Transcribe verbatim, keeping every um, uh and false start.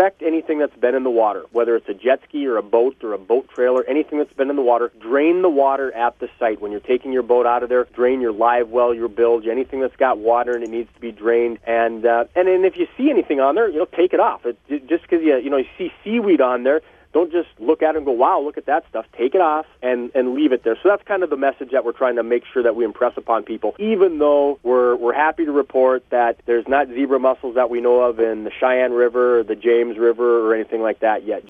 disinfect anything that's been in the water, whether it's a jet ski or a boat or a boat trailer, anything that's been in the water. Drain the water at the site. When you're taking your boat out of there, drain your live well, your bilge, anything that's got water and it needs to be drained. And uh, and then if you see anything on there, you know, take it off. It, just because you you know you see seaweed on there, don't just look at it and go, wow, look at that stuff. Take it off and, and leave it there. So that's kind of the message that we're trying to make sure that we impress upon people, even though we're we're happy to report that there's not zebra mussels that we know of in the Cheyenne River or the James River or anything like that yet.